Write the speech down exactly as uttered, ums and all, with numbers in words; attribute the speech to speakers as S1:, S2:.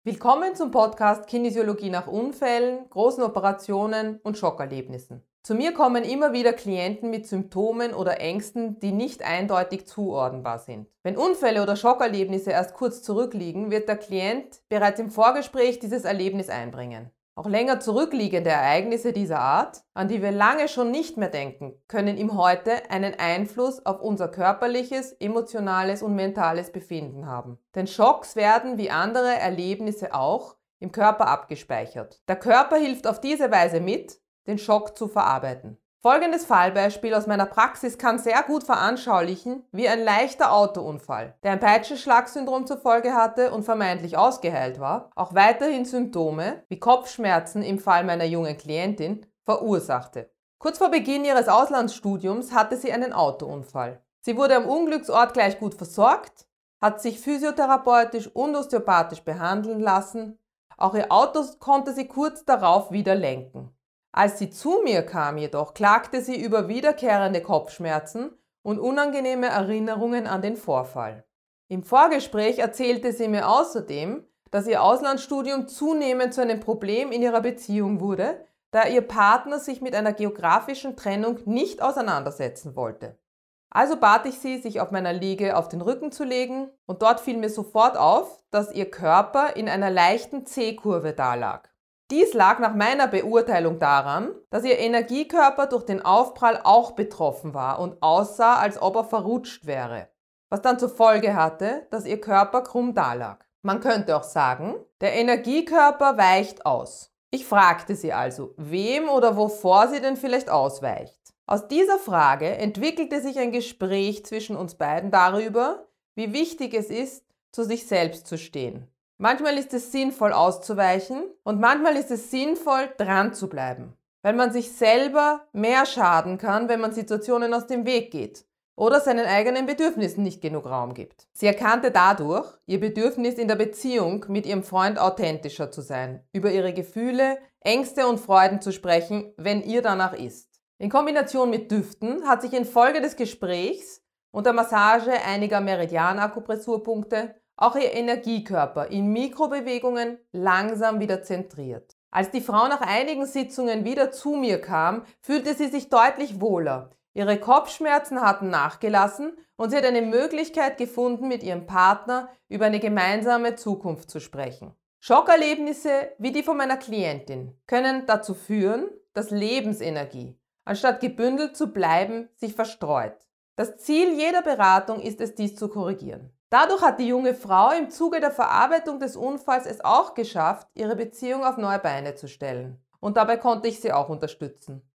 S1: Willkommen zum Podcast Kinesiologie nach Unfällen, großen Operationen und Schockerlebnissen. Zu mir kommen immer wieder Klienten mit Symptomen oder Ängsten, die nicht eindeutig zuordnenbar sind. Wenn Unfälle oder Schockerlebnisse erst kurz zurückliegen, wird der Klient bereits im Vorgespräch dieses Erlebnis einbringen. Auch länger zurückliegende Ereignisse dieser Art, an die wir lange schon nicht mehr denken, können im Heute einen Einfluss auf unser körperliches, emotionales und mentales Befinden haben. Denn Schocks werden wie andere Erlebnisse auch im Körper abgespeichert. Der Körper hilft auf diese Weise mit, den Schock zu verarbeiten. Folgendes Fallbeispiel aus meiner Praxis kann sehr gut veranschaulichen, wie ein leichter Autounfall, der ein Peitschenschlagsyndrom zur Folge hatte und vermeintlich ausgeheilt war, auch weiterhin Symptome wie Kopfschmerzen im Fall meiner jungen Klientin verursachte. Kurz vor Beginn ihres Auslandsstudiums hatte sie einen Autounfall. Sie wurde am Unglücksort gleich gut versorgt, hat sich physiotherapeutisch und osteopathisch behandeln lassen. Auch ihr Auto konnte sie kurz darauf wieder lenken. Als sie zu mir kam jedoch, klagte sie über wiederkehrende Kopfschmerzen und unangenehme Erinnerungen an den Vorfall. Im Vorgespräch erzählte sie mir außerdem, dass ihr Auslandsstudium zunehmend zu einem Problem in ihrer Beziehung wurde, da ihr Partner sich mit einer geografischen Trennung nicht auseinandersetzen wollte. Also bat ich sie, sich auf meiner Liege auf den Rücken zu legen, und dort fiel mir sofort auf, dass ihr Körper in einer leichten C-Kurve dalag. Dies lag nach meiner Beurteilung daran, dass ihr Energiekörper durch den Aufprall auch betroffen war und aussah, als ob er verrutscht wäre, was dann zur Folge hatte, dass ihr Körper krumm dalag. Man könnte auch sagen, der Energiekörper weicht aus. Ich fragte sie also, wem oder wovor sie denn vielleicht ausweicht. Aus dieser Frage entwickelte sich ein Gespräch zwischen uns beiden darüber, wie wichtig es ist, zu sich selbst zu stehen. Manchmal ist es sinnvoll auszuweichen und manchmal ist es sinnvoll dran zu bleiben, weil man sich selber mehr schaden kann, wenn man Situationen aus dem Weg geht oder seinen eigenen Bedürfnissen nicht genug Raum gibt. Sie erkannte dadurch ihr Bedürfnis in der Beziehung mit ihrem Freund authentischer zu sein, über ihre Gefühle, Ängste und Freuden zu sprechen, wenn ihr danach ist. In Kombination mit Düften hat sich infolge des Gesprächs und der Massage einiger Meridian-Akupressurpunkte auch ihr Energiekörper in Mikrobewegungen langsam wieder zentriert. Als die Frau nach einigen Sitzungen wieder zu mir kam, fühlte sie sich deutlich wohler. Ihre Kopfschmerzen hatten nachgelassen und sie hat eine Möglichkeit gefunden, mit ihrem Partner über eine gemeinsame Zukunft zu sprechen. Schockerlebnisse wie die von meiner Klientin können dazu führen, dass Lebensenergie, anstatt gebündelt zu bleiben, sich verstreut. Das Ziel jeder Beratung ist es, dies zu korrigieren. Dadurch hat die junge Frau im Zuge der Verarbeitung des Unfalls es auch geschafft, ihre Beziehung auf neue Beine zu stellen. Und dabei konnte ich sie auch unterstützen.